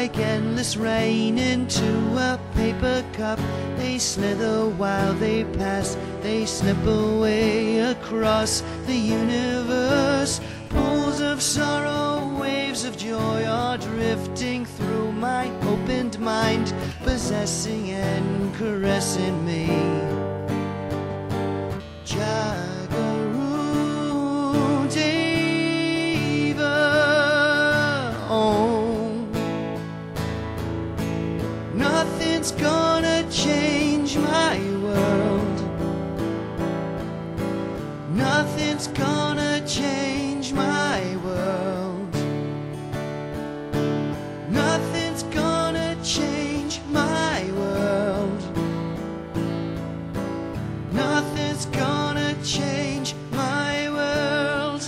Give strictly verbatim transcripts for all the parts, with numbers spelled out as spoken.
like endless rain into a paper cup. They slither while they pass, they slip away across the universe. Pools of sorrow, waves of joy are drifting through my opened mind, possessing and caressing me. Jagaru Deva, oh, nothing's gonna change my world. Nothing's gonna change my world. Nothing's gonna change my world. Nothing's gonna change my world.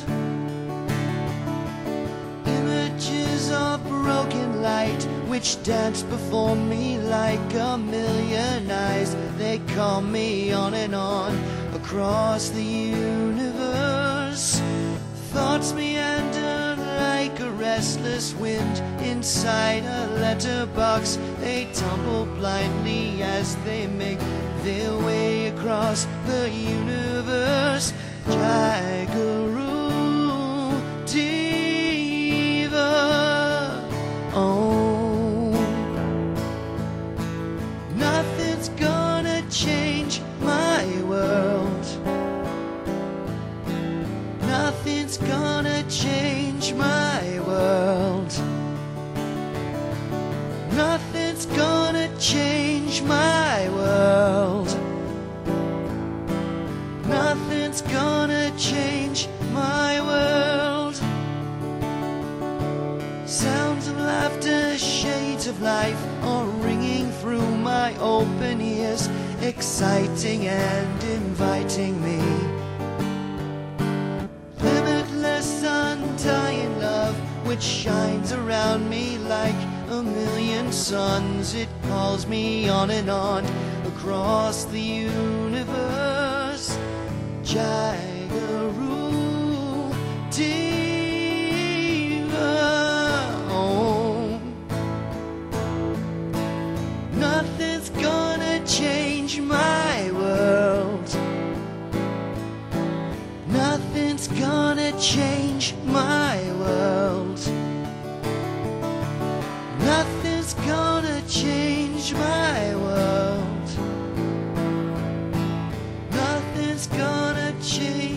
Images of broken light which dance before me like a million eyes. They call me on and on across the universe. Thoughts meander like a restless wind inside a letterbox. They tumble blindly as they make their way across the universe. Jagaru Deva, oh, nothing's gonna change my world. Nothing's gonna change my world. Nothing's gonna change my world. Nothing's gonna change my world. Sounds of laughter, shades of life are ringing through my open ears, exciting and inviting me. Limitless, undying love which shines around me like a million suns. It calls me on and on across the universe. Jagaru Deva, oh, nothing's gonna change my world. Nothing's gonna change my world. Nothing's gonna change my world. Nothing's gonna change